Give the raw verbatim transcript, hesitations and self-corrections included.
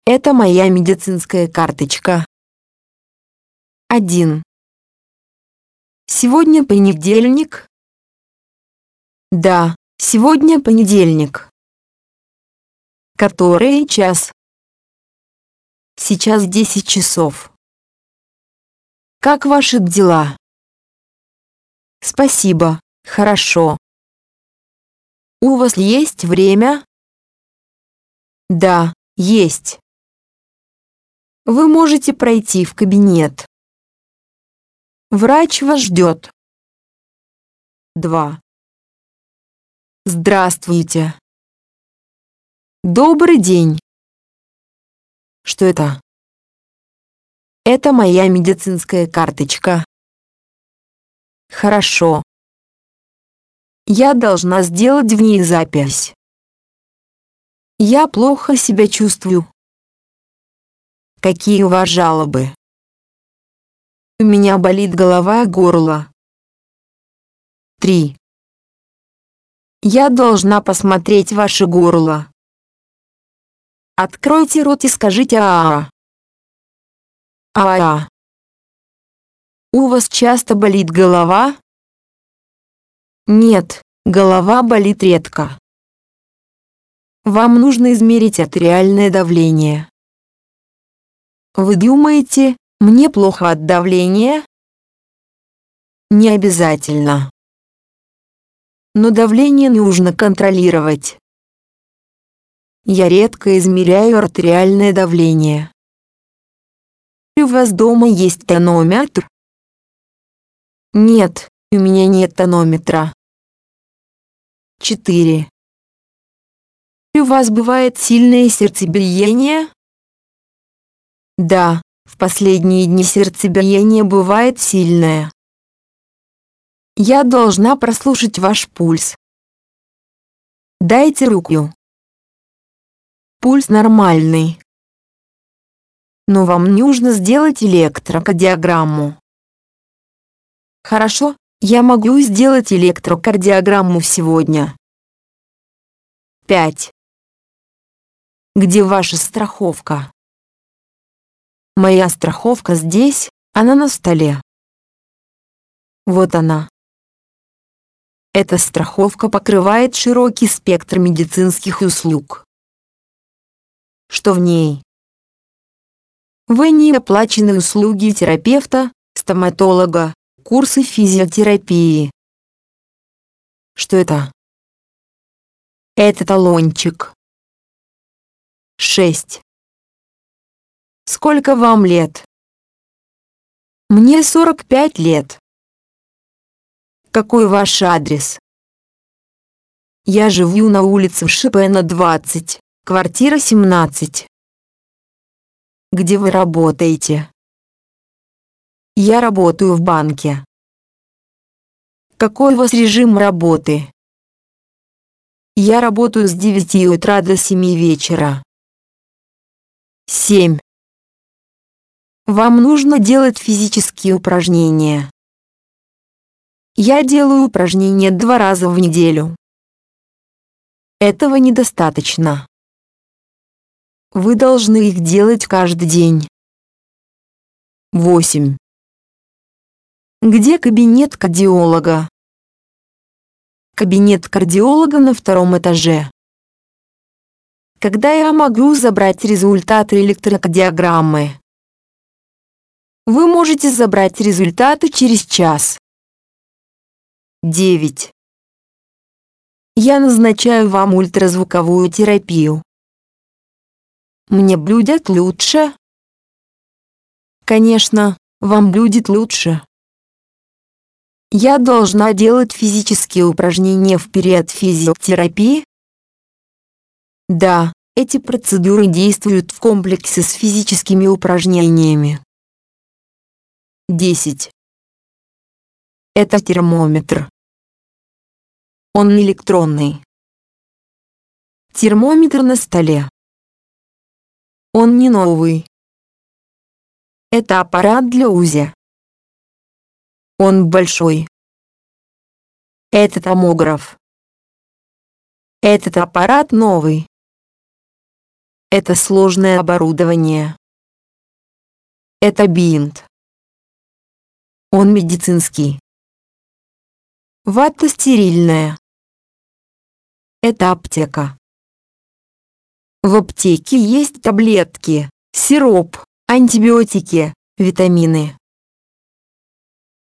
Это моя медицинская карточка. Один. Сегодня понедельник? Да, сегодня понедельник. Который час? Сейчас десять часов. Как ваши дела? Спасибо, хорошо. У вас есть время? Да, есть. Вы можете пройти в кабинет. Врач вас ждет. Два. Здравствуйте. Добрый день. Что это? Это моя медицинская карточка. Хорошо. Я должна сделать в ней запись. Я плохо себя чувствую. Какие у вас жалобы? У меня болит голова и горло. Три. Я должна посмотреть ваше горло. Откройте рот и скажите «а-а». А-а. У вас часто болит голова? Нет, голова болит редко. Вам нужно измерить артериальное давление. Вы думаете, мне плохо от давления? Не обязательно. Но давление нужно контролировать. Я редко измеряю артериальное давление. У вас дома есть тонометр? Нет, у меня нет тонометра. Четыре. У вас бывает сильное сердцебиение? Да, в последние дни сердцебиение бывает сильное. Я должна прослушать ваш пульс. Дайте руку. Пульс нормальный. Но вам нужно сделать электрокардиограмму. Хорошо, я могу сделать электрокардиограмму сегодня. Пять. Где ваша страховка? Моя страховка здесь, она на столе. Вот она. Эта страховка покрывает широкий спектр медицинских услуг. Что в ней? В ней оплачены услуги терапевта, стоматолога, курсы физиотерапии. Что это? Это талончик. Шесть. Сколько вам лет? Мне сорок пять лет. Какой ваш адрес? Я живу на улице Шопена, двадцать, квартира семнадцать. Где вы работаете? Я работаю в банке. Какой у вас режим работы? Я работаю с девяти утра до семи вечера. Семь. Вам нужно делать физические упражнения. Я делаю упражнения два раза в неделю. Этого недостаточно. Вы должны их делать каждый день. Восемь. Где кабинет кардиолога? Кабинет кардиолога на втором этаже. Когда я могу забрать результаты электрокардиограммы? Вы можете забрать результаты через час. Девять. Я назначаю вам ультразвуковую терапию. Мне будет лучше? Конечно, вам будет лучше. Я должна делать физические упражнения в период физиотерапии? Да, эти процедуры действуют в комплексе с физическими упражнениями. Десять. Это термометр. Он электронный. Термометр на столе. Он не новый. Это аппарат для УЗИ. Он большой. Это томограф. Этот аппарат новый. Это сложное оборудование. Это бинт. Он медицинский. Вата стерильная. Это аптека. В аптеке есть таблетки, сироп, антибиотики, витамины.